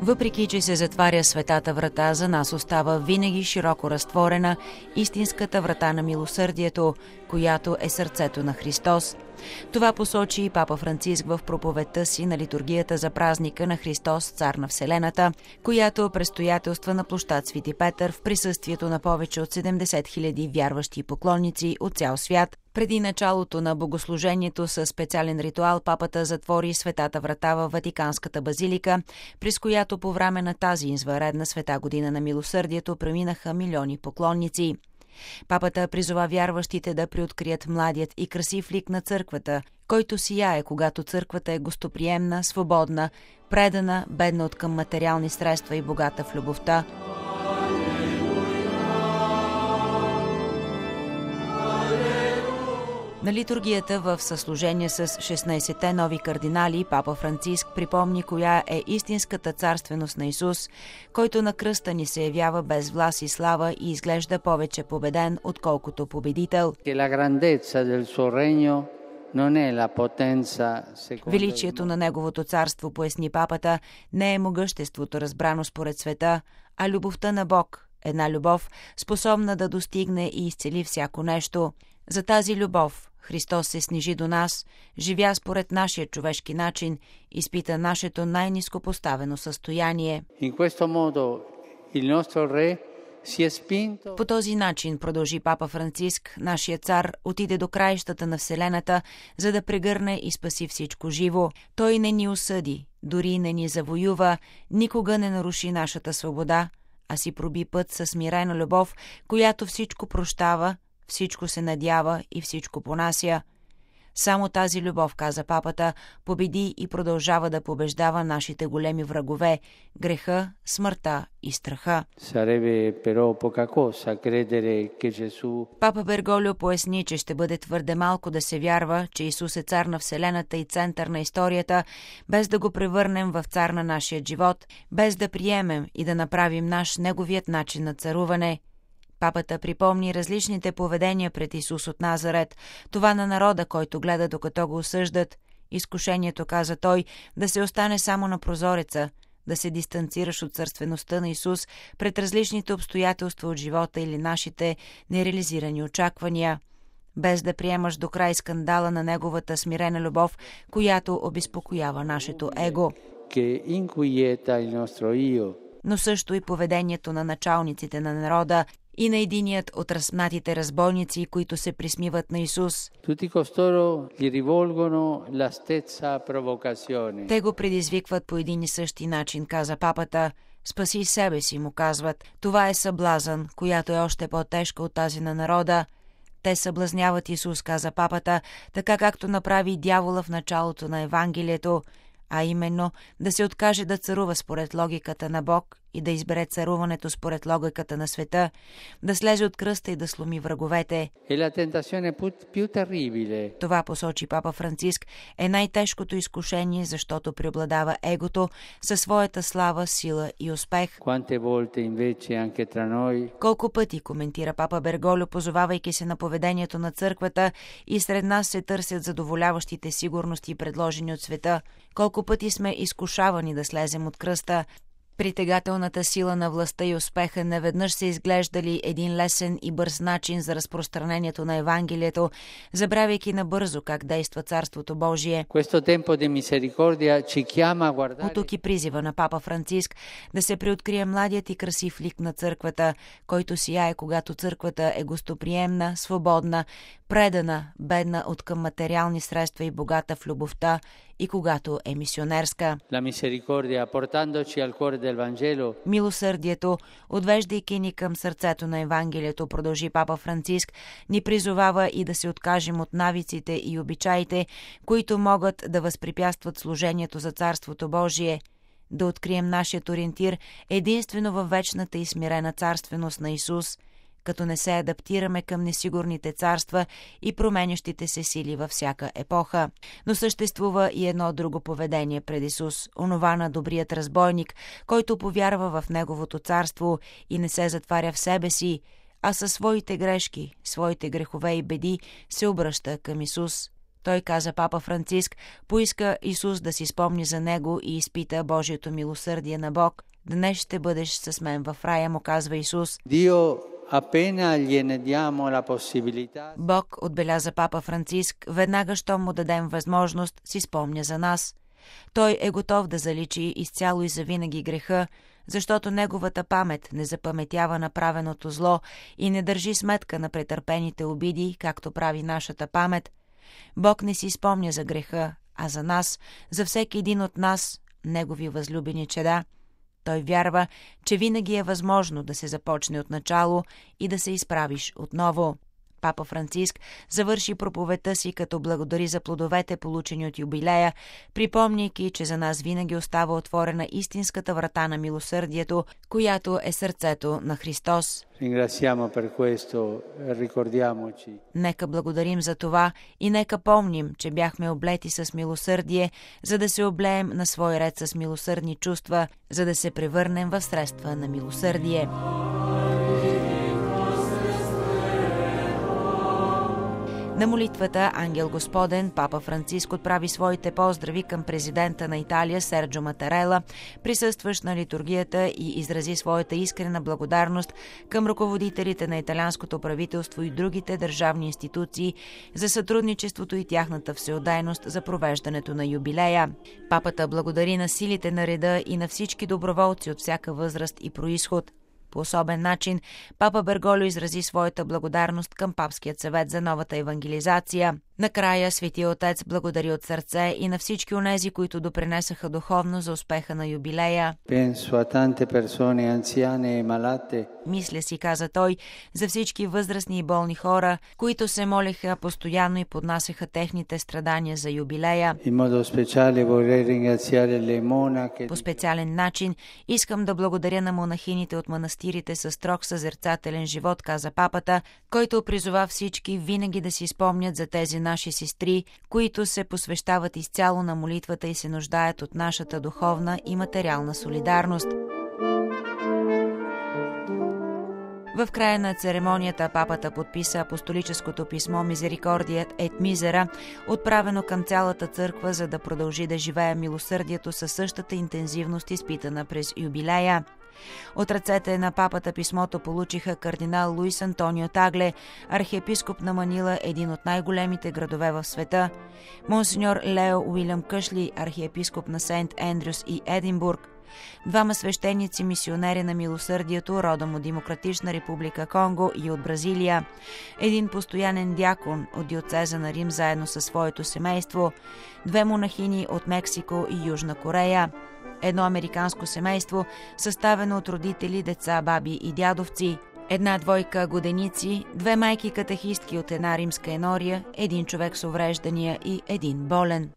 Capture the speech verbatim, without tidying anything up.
Въпреки че се затваря светата врата, за нас остава винаги широко разтворена истинската врата на милосърдието, която е сърцето на Христос. Това посочи и папа Франциск в проповедта си на литургията за празника на Христос, цар на Вселената, която предстоятелства на площад Свети Петър в присъствието на повече от седемдесет хиляди вярващи поклонници от цял свят. Преди началото на богослужението със специален ритуал папата затвори светата врата във Ватиканската базилика, през която по време на тази извънредна света година на милосърдието преминаха милиони поклонници. Папата призова вярващите да приоткрият младият и красив лик на църквата, който сияе, когато църквата е гостоприемна, свободна, предана, бедна откъм материални средства и богата в любовта. На литургията в съслужение с шестнайсетте нови кардинали папа Франциск припомни коя е истинската царственост на Исус, който на кръста ни се явява без власт и слава и изглежда повече победен, отколкото победител. Величието на неговото царство, поясни папата, не е могъществото, разбрано според света, а любовта на Бог, една любов, способна да достигне и изцели всяко нещо. За тази любов Христос се снижи до нас, живя според нашия човешки начин, изпита нашето най-ниско поставено състояние. По този начин, продължи папа Франциск, нашия цар отиде до краищата на Вселената, за да прегърне и спаси всичко живо. Той не ни осъди, дори не ни завоюва, никога не наруши нашата свобода, а си проби път със смирена любов, която всичко прощава, всичко се надява и всичко понася. Само тази любов, каза папата, победи и продължава да побеждава нашите големи врагове – греха, смъртта и страха. Папа Берголио поясни, че ще бъде твърде малко да се вярва, че Исус е цар на Вселената и център на историята, без да го превърнем в цар на нашия живот, без да приемем и да направим наш неговият начин на царуване. Папата припомни различните поведения пред Исус от Назарет, това на народа, който гледа докато го осъждат. Изкушението, каза той, да се остане само на прозореца, да се дистанцираш от царствеността на Исус пред различните обстоятелства от живота или нашите нереализирани очаквания, без да приемаш до край скандала на неговата смирена любов, която обезпокоява нашето его. Но също и поведението на началниците на народа и на единият от разпнатите разбойници, които се присмиват на Исус. Те го предизвикват по един и същи начин, каза папата. Спаси себе си, му казват. Това е съблазън, която е още по-тежка от тази на народа. Те съблазняват Исус, каза папата, така както направи дявола в началото на Евангелието, а именно да се откаже да царува според логиката на Бог и да избере царуването според логиката на света, да слезе от кръста и да сломи враговете. Това, посочи папа Франциск, е най-тежкото изкушение, защото преобладава егото със своята слава, сила и успех. Колко пъти, коментира папа Берголио, позовавайки се на поведението на църквата, и сред нас се търсят задоволяващите сигурности, предложени от света. Колко пъти сме изкушавани да слезем от кръста. Притегателната сила на властта и успеха неведнъж са изглеждали един лесен и бърз начин за разпространението на Евангелието, забравяйки набързо как действа Царството Божие. От тук и призива на папа Франциск да се приоткрие младият и красив лик на църквата, който сияе, когато църквата е гостоприемна, свободна, предана, бедна откъм материални средства и богата в любовта, и когато е мисионерска. Милосърдието, отвеждайки ни към сърцето на Евангелието, продължи папа Франциск, ни призовава и да се откажем от навиците и обичаите, които могат да възпрепятстват служението за Царството Божие, да открием нашият ориентир единствено във вечната и смирена царственост на Исус, като не се адаптираме към несигурните царства и променящите се сили във всяка епоха. Но съществува и едно друго поведение пред Исус, онова на добрият разбойник, който повярва в Неговото царство и не се затваря в себе си, а със своите грешки, своите грехове и беди се обръща към Исус. Той каза папа Франциск, поиска Исус да си спомни за него и изпита Божието милосърдие на Бог. Днес ще бъдеш с мен в рая, му казва Исус. Бог, отбеляза папа Франциск, веднага щом му дадем възможност, си спомня за нас. Той е готов да заличи изцяло и завинаги греха, защото неговата памет не запаметява направеното зло и не държи сметка на претърпените обиди, както прави нашата памет. Бог не си спомня за греха, а за нас, за всеки един от нас, негови възлюбени чеда. Той вярва, че винаги е възможно да се започне от начало и да се изправиш отново. Папа Франциск завърши проповедта си, като благодари за плодовете, получени от юбилея, припомняйки, че за нас винаги остава отворена истинската врата на милосърдието, която е сърцето на Христос. Нека благодарим за това и нека помним, че бяхме облети с милосърдие, за да се облеем на свой ред с милосърдни чувства, за да се превърнем в средства на милосърдие. На молитвата Ангел Господен папа Франциск отправи своите поздрави към президента на Италия Серджо Матарела, присъстващ на литургията, и изрази своята искрена благодарност към ръководителите на италианското правителство и другите държавни институции за сътрудничеството и тяхната всеотдайност за провеждането на юбилея. Папата благодари на силите на реда и на всички доброволци от всяка възраст и произход. По особен начин папа Берголио изрази своята благодарност към Папският съвет за новата евангелизация. Накрая Светия Отец благодари от сърце и на всички онези, които допринесаха духовно за успеха на юбилея. Мисля си, каза той, за всички възрастни и болни хора, които се молеха постоянно и поднасяха техните страдания за юбилея. По специален начин искам да благодаря на монахините от манастирите със строг съзерцателен живот, каза папата, който призова всички винаги да си спомнят за тези наши сестри, които се посвещават изцяло на молитвата и се нуждаят от нашата духовна и материална солидарност. В края на церемонията папата подписа апостолическото писмо Мизерикордият ет мизера, отправено към цялата църква, за да продължи да живее милосърдието със същата интензивност, изпитана през юбилея. От ръцете на папата писмото получиха кардинал Луис Антонио Тагле, архиепископ на Манила, един от най-големите градове в света, монсеньор Лео Уилям Къшли, архиепископ на Сейнт Ендрюс и Единбург, двама свещеници мисионери на милосърдието, родом от Демократична република Конго и от Бразилия, един постоянен дякон от диоцеза на Рим заедно със своето семейство, две монахини от Мексико и Южна Корея, едно американско семейство, съставено от родители, деца, баби и дядовци, една двойка годеници, две майки катехистки от една римска енория, един човек с увреждания и един болен.